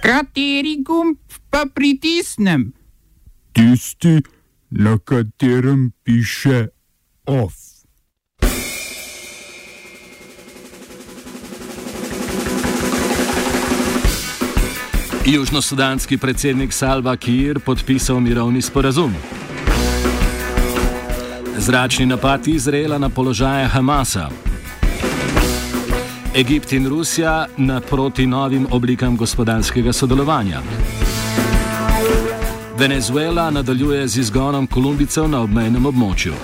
Kateri gumb pa pritisnem? Tisti, na katerem piše OFF. Južnosudanski predsednik Salva Kiir podpisal mirovni sporazum. Zračni napad Izraela na položaje Hamasa. Egipt in Rusija naproti novim oblikam gospodarskega sodelovanja. Venezuela nadaljuje z izgonom Kolumbijcev na obmejnem območju.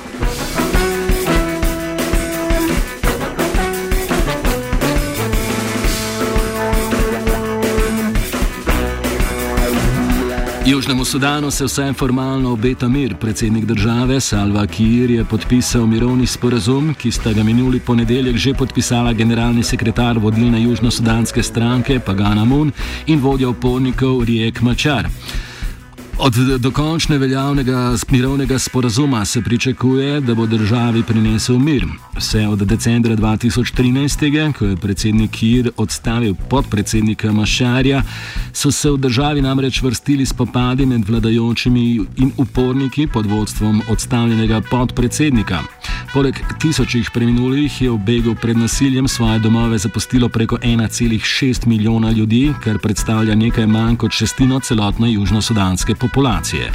Južnemu Sudanu se vsaj formalno obeta mir. Predsednik države Salva Kiir je podpisal mirovni sporazum, ki sta ga minuli ponedeljek že podpisala generalni sekretar vodilne južnosudanske stranke Pagana Mun in vodja upornikov Riek Machar. Od dokončne veljavnega mirovnega sporazuma se pričakuje, da bo državi prinesel mir. Vse od decembra 2013, ko je predsednik Kiir odstavil podpredsednika Macharja, so se v državi namreč vrstili spopadi med vladajočimi in uporniki pod vodstvom odstavljenega podpredsednika. Poleg tisočih preminulih je v begu pred nasiljem svoje domove zapustilo preko 1,6 milijona ljudi, kar predstavlja nekaj manj kot šestino celotne južnosudanske populacije.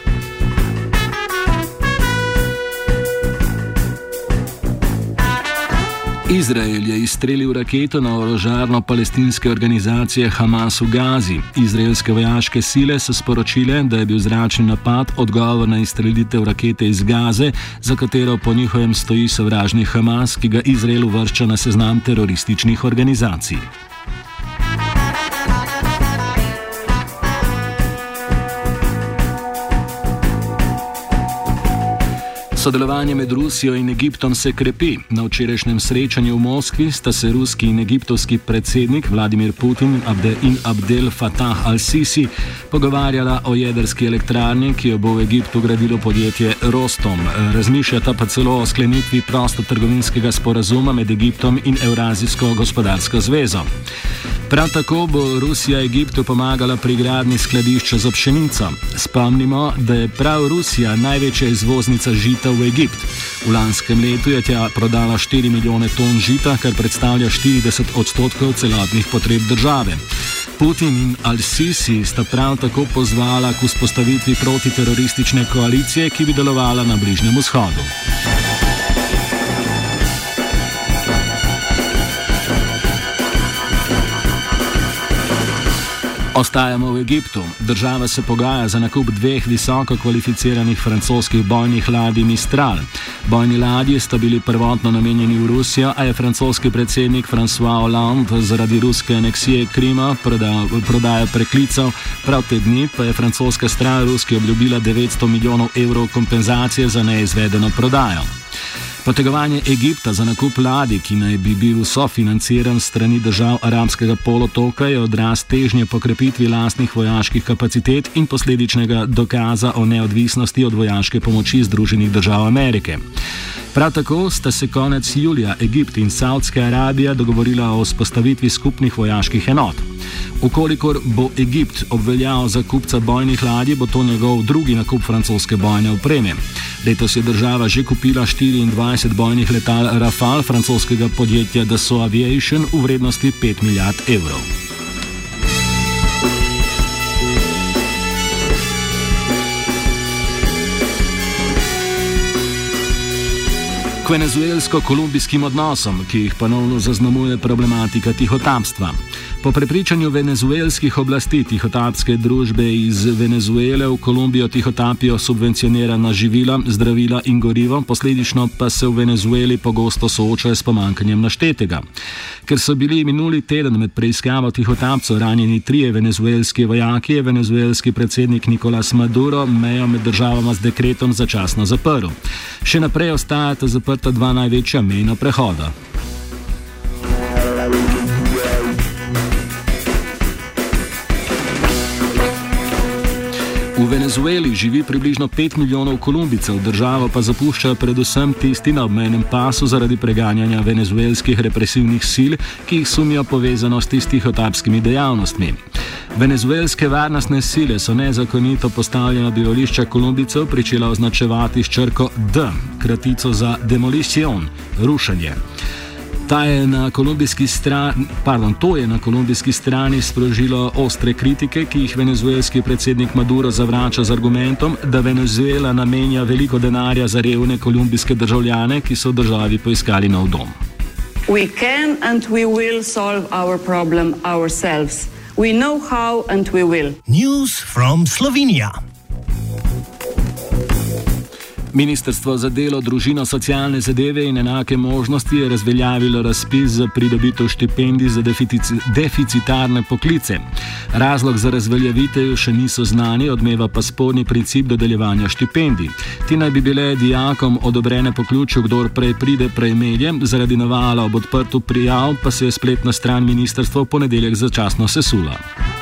Izrael je izstrelil raketo na orožarno palestinske organizacije Hamas v Gazi. Izraelske vojaške sile so sporočile, da je bil zračni napad odgovor na izstrelitev rakete iz Gaze, za katero po njihovem stoji sovražni Hamas, ki ga Izrael uvršča na seznam terorističnih organizacij. Sodelovanje med Rusijo in Egiptom se krepi. Na včerajšnjem srečanju v Moskvi sta se ruski in egiptovski predsednik Vladimir Putin in Abdel Fattah al-Sisi pogovarjala o jedrski elektrarni, ki jo bo v Egiptu gradilo podjetje Rostom. Razmišljata pa celo o sklenitvi prostotrgovinskega sporazuma med Egiptom in Evrazijsko gospodarsko zvezo. Prav tako bo Rusija Egiptu pomagala pri gradnji skladišča za pšenico. Spomnimo, da je prav Rusija največja izvoznica žita v Egipt. V lanskem letu je tja prodala 4 milijone ton žita, kar predstavlja 40% celotnih potreb države. Putin in al-Sisi sta prav tako pozvala k vzpostavitvi protiteroristične koalicije, ki bi delovala na Bližnjem vzhodu. Ostajamo v Egiptu. Država se pogaja za nakup 2 visoko kvalificiranih francoskih bojnih ladij Mistral. Bojni ladji sta bili prvotno namenjeni v Rusijo, a je francoski predsednik François Hollande zaradi ruske aneksije Krima prodajo preklical. Prav te dni pa je francoska stran Ruski obljubila 900 milijonov evrov kompenzacije za neizvedeno prodajo. Potegovanje Egipta za nakup ladij, ki naj bi bil sofinanciran strani držav arabskega polotoka, je odraz težnje po krepitvi lastnih vojaških kapacitet in posledičnega dokaza o neodvisnosti od vojaške pomoči Združenih držav Amerike. Prav tako sta se konec julija Egipt in Saudska Arabija dogovorila o vzpostavitvi skupnih vojaških enot. Ukolikor bo Egipt obveljal za kupca bojnih ladij, bo to njegov drugi nakup francoske bojne opreme. Letos je država že kupila 24 bojnih letal Rafale francoskega podjetja Dassault Aviation v vrednosti 5 milijard evrov. K venezuelsko-kolumbijskim odnosom, ki jih ponovno zaznamuje problematika tihotapstva. Po prepričanju venezuelskih oblasti tihotapske družbe iz Venezuele v Kolumbijo tihotapijo subvencionirana živila, zdravila in gorivo, posledično pa se v Venezueli pogosto soočajo s pomankanjem naštetega. Ker so bili minuli teden med preiskavo tihotapcev ranjeni 3 venezuelski vojaki, je venezuelski predsednik Nicolás Maduro mejo med državama z dekretom začasno zaprl. Še naprej ostajata zaprta 2 največja mejna prehoda. V V Venezueli živi približno 5 milijonov Kolumbijcev, državo pa zapuščajo predvsem tisti na obmejnem pasu zaradi preganjanja venezuelskih represivnih sil, ki jih sumijo povezanosti s tihotapskimi dejavnostmi. Venezuelske varnostne sile so nezakonito postavljena bivališča Kolumbijcev pričela označevati s črko D, kratico za demolition, rušenje. To je na kolumbijski strani sprožilo ostre kritike, ki jih venezuelski predsednik Maduro zavrača z argumentom, da Venezuela namenja veliko denarja za revne kolumbijske državljane, ki so v državi poiskali nov dom. We can and we will solve our problem ourselves. We know how and we will. News from Slovenia. Ministrstvo za delo, družino, socialne zadeve in enake možnosti je razveljavilo razpis za pridobitev štipendij za deficitarne poklice. Razlog za razveljavitev še niso znani, odmeva pa sporni princip dodeljevanja štipendij. Ti naj bi bile dijakom odobrene po ključu, kdor prej pride, prej melje, zaradi navala ob odprtu prijav pa se je spletna stran ministrstva v ponedeljek začasno sesula.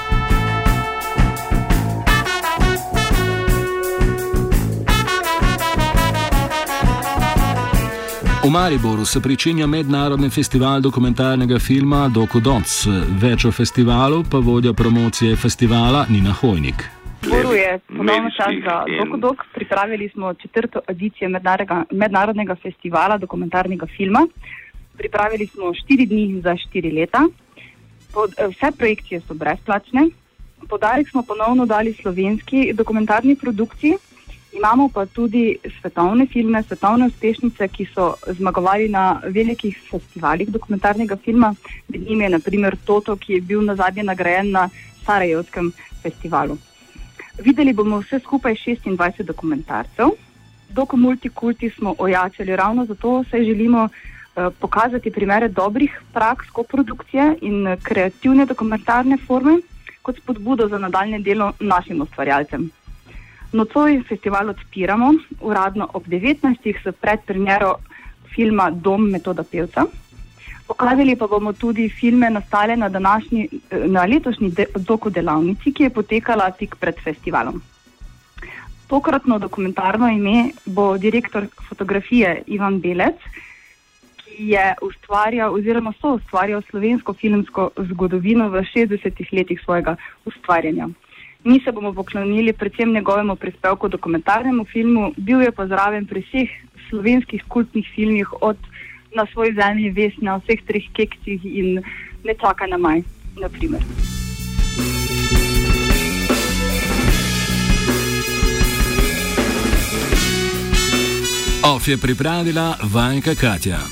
V Mariboru se pričenja mednarodni festival dokumentarnega filma Dokudoc. Več o festivalu pa vodja promocije festivala Nina Hojnik. Zboru je ponovno čas za Dokudok. Pripravili smo 4. edicijo mednarodnega festivala dokumentarnega filma. Pripravili smo 4 dni za 4 leta. Vse projekcije so brezplačne. Poudarek smo ponovno dali slovenski dokumentarni produkciji. Imamo pa tudi svetovne filme, svetovne uspešnice, ki so zmagovali na velikih festivalih dokumentarnega filma. Med njimi je na primer Toto, ki je bil nazadnje nagrajen na Sarajevskem festivalu. Videli bomo vse skupaj 26 dokumentarcev. Doko Multikulti smo ojačali ravno zato, saj želimo pokazati primere dobrih praks koprodukcije in kreativne dokumentarne forme kot spodbudo za nadaljne delo našim ustvarjalcem. Nocoj festival odpiramo, uradno ob 19. s predpremiero filma Dom Metoda Pevca. Pokazali pa bomo tudi filme nastale na letošnji doku delavnici, ki je potekala tik pred festivalom. Tokratno dokumentarno ime bo direktor fotografije Ivan Belec, ki je ustvarjal oziroma soustvarjal slovensko filmsko zgodovino v 60 letih svojega ustvarjanja. Mi se bomo poklonili predvsem njegovemu prispevku dokumentarnemu filmu, bil je pa zraven pri vseh slovenskih kultnih filmih od Na svoj zemlji vest, na vseh 3 keksih in Ne čaka na maj, na primer. OF je pripravila Vanka Katja.